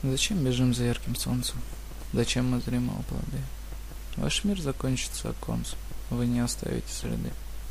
Зачем бежим за ярким солнцем? Зачем мы зрим его плоды? Ваш мир закончится оконцем, вы не оставите следы.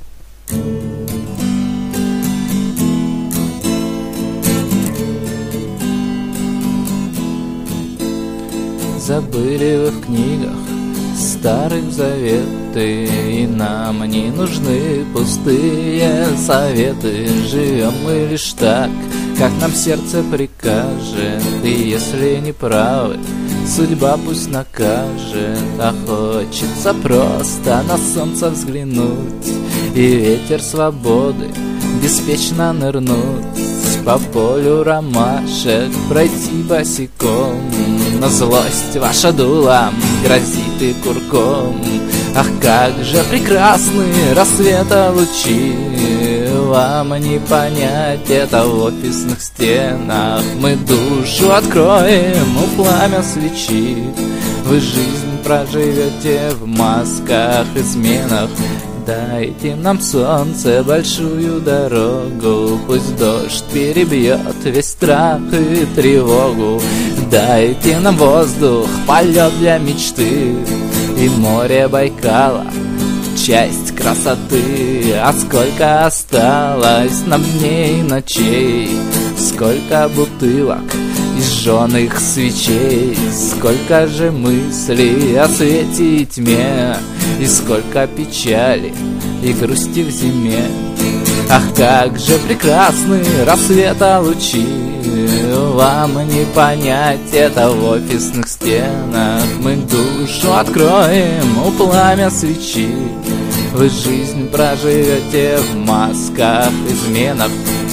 Забыли вы в книгах старых заветы, и нам не нужны пустые советы. Живем мы лишь так, как нам сердце прикажет, и если не правы, судьба пусть накажет. А хочется просто на солнце взглянуть и ветер свободы беспечно нырнуть, по полю ромашек пройти босиком. Но злость ваша дулом грозит и курком. Ах, как же прекрасны рассвета лучи, вам не понять это в офисных стенах. Мы душу откроем у пламя свечи, вы жизнь проживете в масках и изменах. Дайте нам солнце большую дорогу, пусть дождь перебьет весь страх и тревогу. Дайте нам воздух, полет для мечты, и море Байкала часть красоты. А сколько осталось нам дней и ночей, сколько бутылок и жженых свечей, сколько же мыслей о свете и тьме, и сколько печали и грусти в зиме. Ах, как же прекрасны рассвета лучи, вам не понять это в офисных стенах. Мы душу откроем у пламя свечи, вы жизнь проживете в масках, изменах.